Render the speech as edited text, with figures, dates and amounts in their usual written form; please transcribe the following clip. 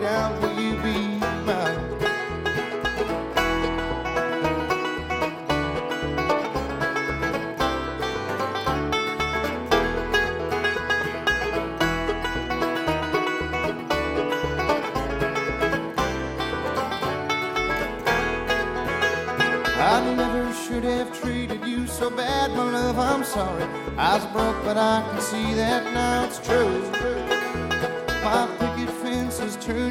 down, will you be mine? I never should have treated you so bad, my love, I'm sorry. I was broke, but I can see that now it's true. My picket fence has turned